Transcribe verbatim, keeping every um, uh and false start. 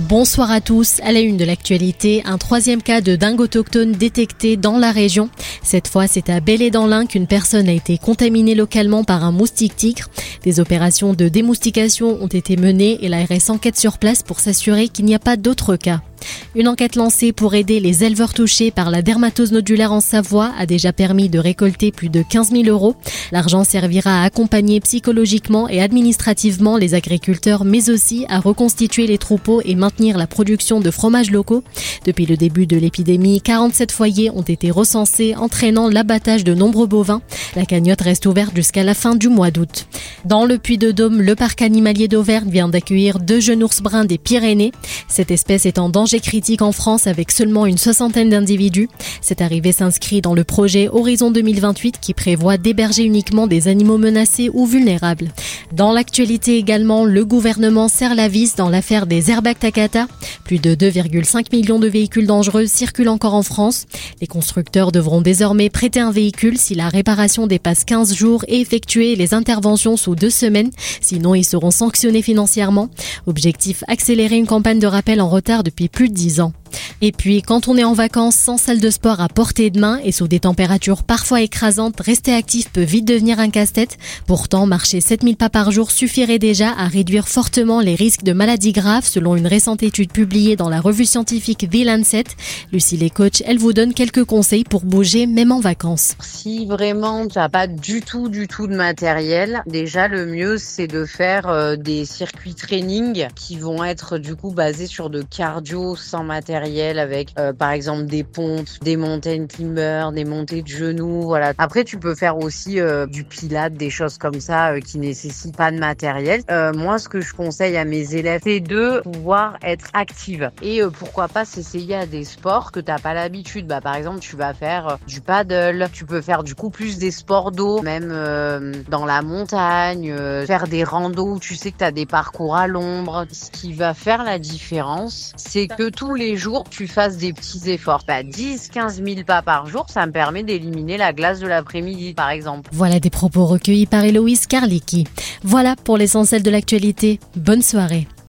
Bonsoir à tous. À la une de l'actualité, un troisième cas de dingue autochtone détecté dans la région. Cette fois, c'est à Belley-dans-l'Ain qu'une personne a été contaminée localement par un moustique tigre. Des opérations de démoustication ont été menées et l'A R S enquête sur place pour s'assurer qu'il n'y a pas d'autres cas. Une enquête lancée pour aider les éleveurs touchés par la dermatose nodulaire en Savoie a déjà permis de récolter plus de quinze mille euros. L'argent servira à accompagner psychologiquement et administrativement les agriculteurs, mais aussi à reconstituer les troupeaux et maintenir la production de fromages locaux. Depuis le début de l'épidémie, quarante-sept foyers ont été recensés, entraînant l'abattage de nombreux bovins. La cagnotte reste ouverte jusqu'à la fin du mois d'août. Dans le Puy-de-Dôme, le parc animalier d'Auvergne vient d'accueillir deux jeunes ours bruns des Pyrénées. Cette espèce est en danger critique en France avec seulement une soixantaine d'individus. Cette arrivée s'inscrit dans le projet Horizon deux mille vingt-huit qui prévoit d'héberger uniquement des animaux menacés ou vulnérables. Dans l'actualité également, le gouvernement serre la vis dans l'affaire des airbags Takata. Plus de deux virgule cinq millions de véhicules dangereux circulent encore en France. Les constructeurs devront désormais prêter un véhicule si la réparation dépasse quinze jours et effectuer les interventions sous deux semaines. Sinon, ils seront sanctionnés financièrement. Objectif, accélérer une campagne de rappel en retard depuis plus de dix ans. Et puis, quand on est en vacances sans salle de sport à portée de main et sous des températures parfois écrasantes, rester actif peut vite devenir un casse-tête. Pourtant, marcher sept mille pas par jour suffirait déjà à réduire fortement les risques de maladies graves, selon une récente étude publiée dans la revue scientifique The Lancet. Lucie, les coachs, elle vous donne quelques conseils pour bouger, même en vacances. Si vraiment tu n'as pas du tout, du tout de matériel, déjà le mieux c'est de faire euh, des circuits training qui vont être du coup basés sur de cardio sans matériel. Avec euh, par exemple des pompes, des mountain climbers, des montées de genoux, voilà. Après tu peux faire aussi euh, du pilates, des choses comme ça euh, qui nécessitent pas de matériel. Euh, moi ce que je conseille à mes élèves c'est de pouvoir être active et euh, pourquoi pas s'essayer à des sports que t'as pas l'habitude. Bah par exemple tu vas faire euh, du paddle, tu peux faire du coup plus des sports d'eau, même euh, dans la montagne, euh, faire des randos où tu sais que t'as des parcours à l'ombre. Ce qui va faire la différence, c'est que tous les jours tu fasses des petits efforts. Bah, dix à quinze mille pas par jour, ça me permet d'éliminer la glace de l'après-midi, par exemple. Voilà des propos recueillis par Héloïse Karlicki. Voilà pour l'essentiel de l'actualité. Bonne soirée.